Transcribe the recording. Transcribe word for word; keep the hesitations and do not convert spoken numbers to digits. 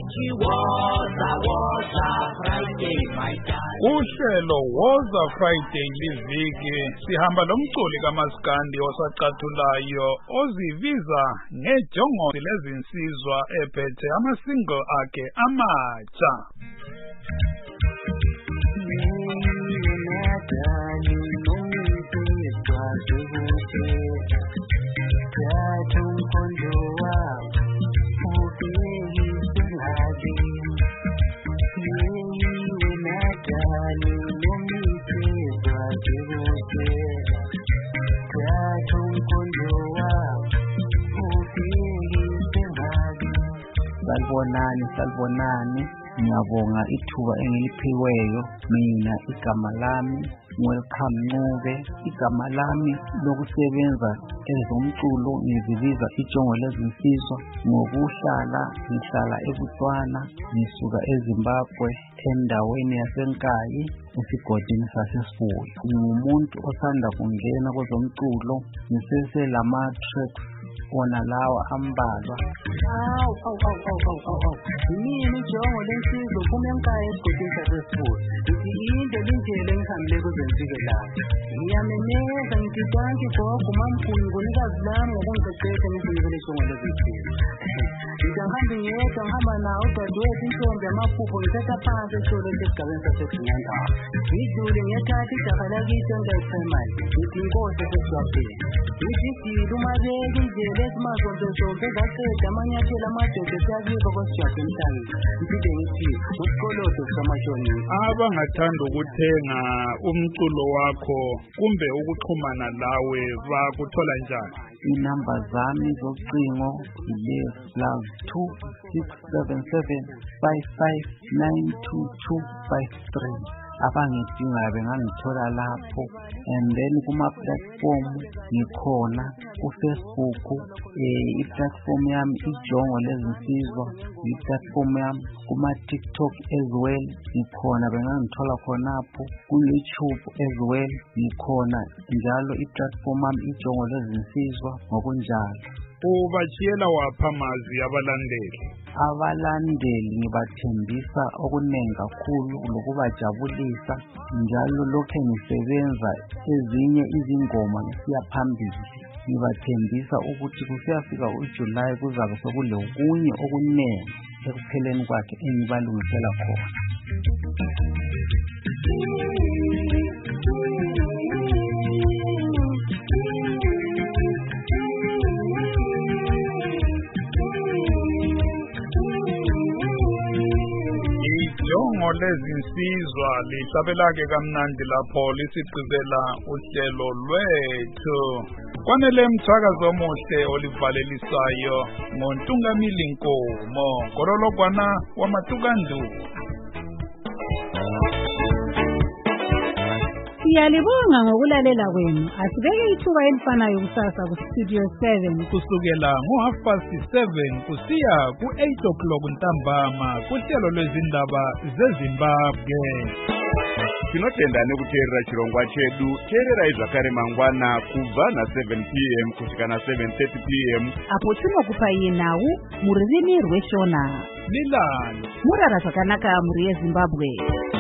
Woza Woza Friday my darling. Uhlelo Woza Friday liviki sihamba lomculi kaMaskandi osacathulayo oziviza ngejongosi lezinsizwa ephethe ama-single akhe amatsha. Salbonani, salbonani, ngiyabonga ithuba engiliphiweyo. Mina igama lami Welcome Ncube, igama lami lokusebenza ezomculo ngizibiza ijongo lezinsizwa. Ngokuhlala ngihlala eBotswana, ngisuka eZimbabwe endaweni yaseNkayi esigodini saseSibuya. Ngumuntu osanda kungena kwezomculo, ngisese lama tracks ona lawa ambalwa. Awu awu awu awu awu yini ijongo lensizwa phuma eNkayi esigodini saseSibuya. Ngithi into lindlela engihambile kuzenzike la. Ngiyameneza ngithi thank you gogo mamkhulu ngonikazi lami ngokungiqeqesha ngizinikele ijongo lezinsizwa. Ngihamba ngiyedwa ngihamba nawo udadewethu intombi yamaphupho ngithatha phansi esitolo sesigabeni saseGiyandaba. Ngidlule ngiyathatha ijaha lakithi engayiprimary. Ngithi inkosi sesiwaphela. Ngithi sile umabeki indlela esimazonzozonke ezaqeda amanyathelo amadoda esiyabika kwasijada emhlabeni. Ngiphinde ngithi usikoloto samashonini. Abangathanda ukuthenga umculo wakho kumbe ukuxhumana lawe bakuthola njani? Inamba zami zocingo ile plus two six seven seven five five nine two two five three. Abangidingayo bengangithola lapho, and then kuma platform ngikhona kuFacebook, eh i-platform yami ijongo lezinsizwa, i-platform yami kuma TikTok as well ngikhona, bengangithola khonapho ku-YouTube as well ngikhona njalo, i-platform yami ijongo lezinsizwa ngokunjalo. Ubashiyela wapha amazwi abalandeli? Abalandeli ngibathembisa okuningi kakhulu lokubajabulisa, njalo lokho ngisebenza ezinye izingoma ngisiya phambili. Ngibathembisa ukuthi kusiyafika uJuly kuzabe sekulokunye okuningi ekupheleni kwakhe engibalungisela khona. Ijongo lezinsizwa lihlabelake kamnandi lapho lisigqibela uhlelo lwethu. Kwanele mthakazo omuhle olivalelisayo ngoNtungamili Nkomo, Ngololokwana wamaTukandu. Siyalibonga ngokulalela kwenu. Asibeke ithuba elifanayo kusasa ku Studio seven kusukela ngo half past seven kusiya ku eight o'clock ntambama kuhlelo lwezindaba zeZimbabwe. Tinotenda nekuteerera chirongwa chedu. Teerera izvakare mangwana kubva na seven p m kusvika na seven thirty p m apo tinokupai nhau mururimi rweShona. Milani Murara zvakanaka muri yeZimbabwe.